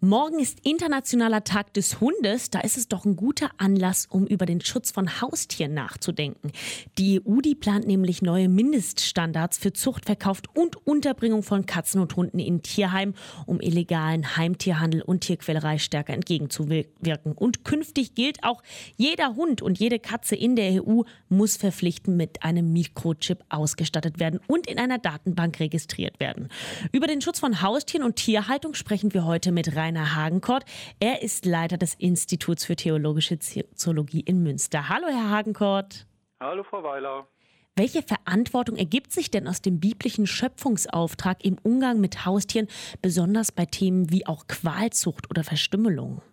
Morgen ist Internationaler Tag des Hundes. Da ist es doch ein guter Anlass, um über den Schutz von Haustieren nachzudenken. Die EU, die plant nämlich neue Mindeststandards für Zucht, Verkauf und Unterbringung von Katzen und Hunden in Tierheimen, um illegalen Heimtierhandel und Tierquälerei stärker entgegenzuwirken. Und künftig gilt auch, jeder Hund und jede Katze in der EU muss verpflichtend mit einem Mikrochip ausgestattet werden und in einer Datenbank registriert werden. Über den Schutz von Haustieren und Tierhaltung sprechen wir heute mit Rainer Hagenkort. Er ist Leiter des Instituts für Theologische Zoologie in Münster. Hallo, Herr Hagenkort. Hallo, Frau Weiler. Welche Verantwortung ergibt sich denn aus dem biblischen Schöpfungsauftrag im Umgang mit Haustieren, besonders bei Themen wie auch Qualzucht oder Verstümmelung?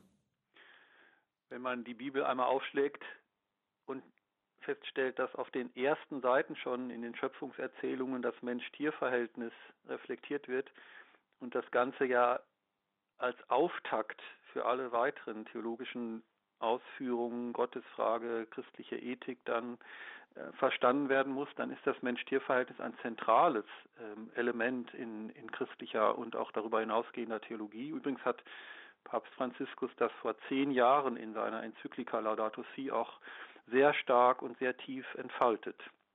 Wenn man die Bibel einmal aufschlägt und feststellt, dass auf den ersten Seiten schon in den Schöpfungserzählungen das Mensch-Tier-Verhältnis reflektiert wird und das Ganze ja als Auftakt für alle weiteren theologischen Ausführungen, Gottesfrage, christliche Ethik dann verstanden werden muss, dann ist das Mensch-Tier-Verhältnis ein zentrales Element in christlicher und auch darüber hinausgehender Theologie. Übrigens hat Papst Franziskus das vor 10 Jahren in seiner Enzyklika Laudato Si auch sehr stark und sehr tief entfaltet.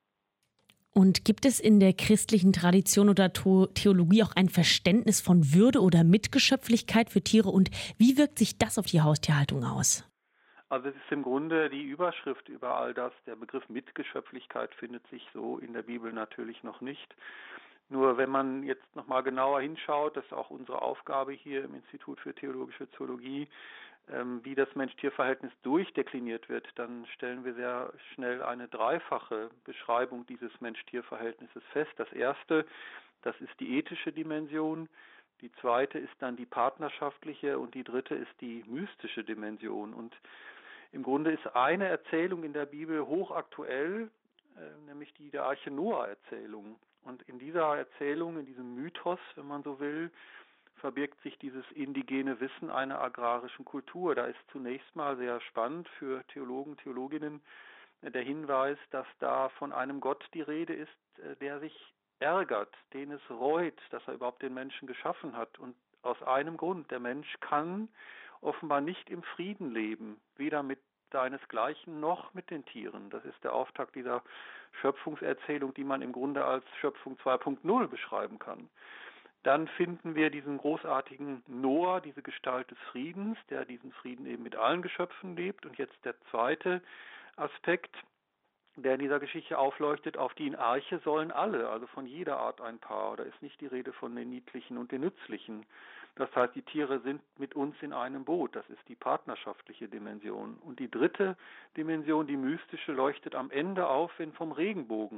Und gibt es in der christlichen Tradition oder Theologie auch ein Verständnis von Würde oder Mitgeschöpflichkeit für Tiere und wie wirkt sich das auf die Haustierhaltung aus? Also es ist im Grunde die Überschrift über all das. Der Begriff Mitgeschöpflichkeit findet sich so in der Bibel natürlich noch nicht. Nur wenn man jetzt nochmal genauer hinschaut, das ist auch unsere Aufgabe hier im Institut für Theologische Zoologie, wie das Mensch-Tier-Verhältnis durchdekliniert wird, dann stellen wir sehr schnell eine dreifache Beschreibung dieses Mensch-Tier-Verhältnisses fest. Das erste, das ist die ethische Dimension, die zweite ist dann die partnerschaftliche und die dritte ist die mystische Dimension. Und im Grunde ist eine Erzählung in der Bibel hochaktuell, nämlich die der Arche Noah-Erzählung. Und in dieser Erzählung, in diesem Mythos, wenn man so will, verbirgt sich dieses indigene Wissen einer agrarischen Kultur. Da ist zunächst mal sehr spannend für Theologen, Theologinnen der Hinweis, dass da von einem Gott die Rede ist, der sich ärgert, den es reut, dass er überhaupt den Menschen geschaffen hat. Und aus einem Grund, der Mensch kann offenbar nicht im Frieden leben, weder mit seinesgleichen noch mit den Tieren. Das ist der Auftakt dieser Schöpfungserzählung, die man im Grunde als Schöpfung 2.0 beschreiben kann. Dann finden wir diesen großartigen Noah, diese Gestalt des Friedens, der diesen Frieden eben mit allen Geschöpfen lebt. Und jetzt der zweite Aspekt, der in dieser Geschichte aufleuchtet: Auf die Arche sollen alle, also von jeder Art ein Paar. Da ist nicht die Rede von den Niedlichen und den Nützlichen. Das heißt, die Tiere sind mit uns in einem Boot. Das ist die partnerschaftliche Dimension. Und die dritte Dimension, die mystische, leuchtet am Ende auf, wenn vom Regenbogen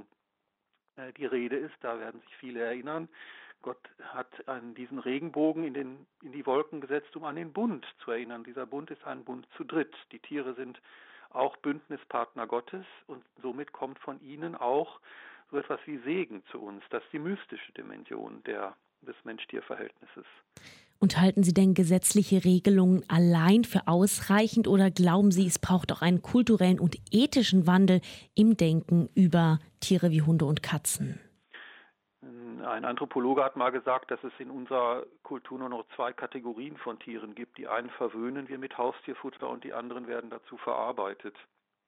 die Rede ist. Da werden sich viele erinnern. Gott hat an diesen Regenbogen in die Wolken gesetzt, um an den Bund zu erinnern. Dieser Bund ist ein Bund zu dritt. Die Tiere sind auch Bündnispartner Gottes und somit kommt von ihnen auch so etwas wie Segen zu uns. Das ist die mystische Dimension des Mensch-Tier-Verhältnisses. Und halten Sie denn gesetzliche Regelungen allein für ausreichend oder glauben Sie, es braucht auch einen kulturellen und ethischen Wandel im Denken über Tiere wie Hunde und Katzen? Ein Anthropologe hat mal gesagt, dass es in unserer Kultur nur noch 2 Kategorien von Tieren gibt. Die einen verwöhnen wir mit Haustierfutter und die anderen werden dazu verarbeitet.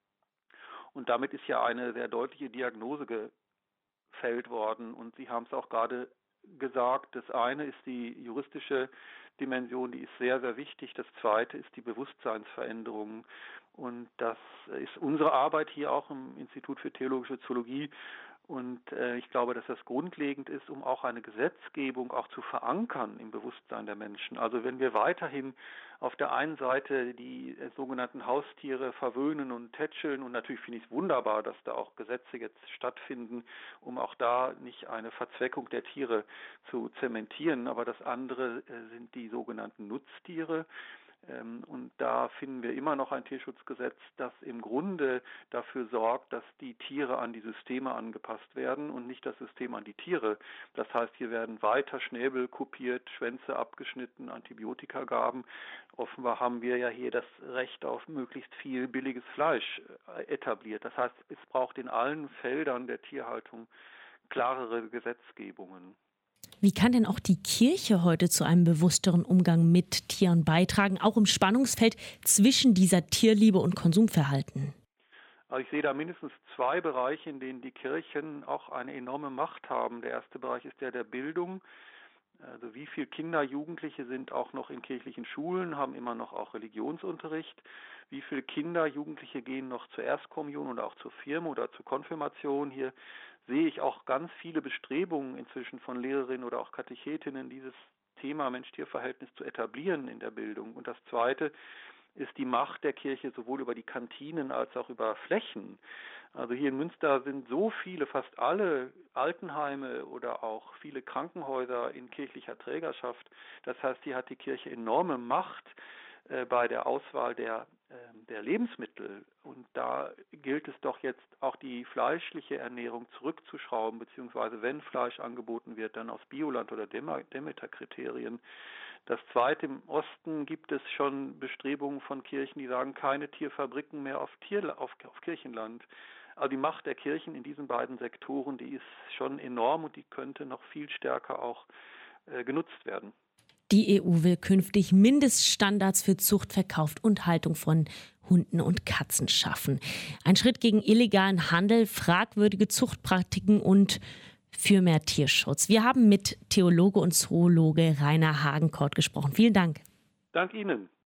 Und damit ist ja eine sehr deutliche Diagnose gefällt worden. Und Sie haben es auch gerade gesagt, das eine ist die juristische Dimension, die ist sehr, sehr wichtig. Das zweite ist die Bewusstseinsveränderung. Und das ist unsere Arbeit hier auch im Institut für Theologische Zoologie. Und ich glaube, dass das grundlegend ist, um auch eine Gesetzgebung auch zu verankern im Bewusstsein der Menschen. Also wenn wir weiterhin auf der einen Seite die sogenannten Haustiere verwöhnen und tätscheln, und natürlich finde ich es wunderbar, dass da auch Gesetze jetzt stattfinden, um auch da nicht eine Verzweckung der Tiere zu zementieren, aber das andere sind die sogenannten Nutztiere. Und da finden wir immer noch ein Tierschutzgesetz, das im Grunde dafür sorgt, dass die Tiere an die Systeme angepasst werden und nicht das System an die Tiere. Das heißt, hier werden weiter Schnäbel kopiert, Schwänze abgeschnitten, Antibiotikagaben. Offenbar haben wir ja hier das Recht auf möglichst viel billiges Fleisch etabliert. Das heißt, es braucht in allen Feldern der Tierhaltung klarere Gesetzgebungen. Wie kann denn auch die Kirche heute zu einem bewussteren Umgang mit Tieren beitragen, auch im Spannungsfeld zwischen dieser Tierliebe und Konsumverhalten? Also ich sehe da mindestens zwei Bereiche, in denen die Kirchen auch eine enorme Macht haben. Der erste Bereich ist der Bildung. Also wie viele Kinder, Jugendliche sind auch noch in kirchlichen Schulen, haben immer noch auch Religionsunterricht? Wie viele Kinder, Jugendliche gehen noch zur Erstkommunion oder auch zur Firmung oder zur Konfirmation? Hier sehe ich auch ganz viele Bestrebungen inzwischen von Lehrerinnen oder auch Katechetinnen, dieses Thema Mensch-Tier-Verhältnis zu etablieren in der Bildung. Und das Zweite ist die Macht der Kirche sowohl über die Kantinen als auch über Flächen. Also hier in Münster sind so viele, fast alle Altenheime oder auch viele Krankenhäuser in kirchlicher Trägerschaft. Das heißt, hier hat die Kirche enorme Macht bei der Auswahl der Lebensmittel. Und da gilt es doch jetzt auch die fleischliche Ernährung zurückzuschrauben, beziehungsweise wenn Fleisch angeboten wird, dann aus Bioland- oder Demeter-Kriterien. Das Zweite, im Osten gibt es schon Bestrebungen von Kirchen, die sagen, keine Tierfabriken mehr auf Kirchenland. Also die Macht der Kirchen in diesen beiden Sektoren, die ist schon enorm und die könnte noch viel stärker auch genutzt werden. Die EU will künftig Mindeststandards für Zucht, Verkauf und Haltung von Hunden und Katzen schaffen. Ein Schritt gegen illegalen Handel, fragwürdige Zuchtpraktiken und für mehr Tierschutz. Wir haben mit Theologe und Zoologe Rainer Hagenkort gesprochen. Vielen Dank. Dank Ihnen.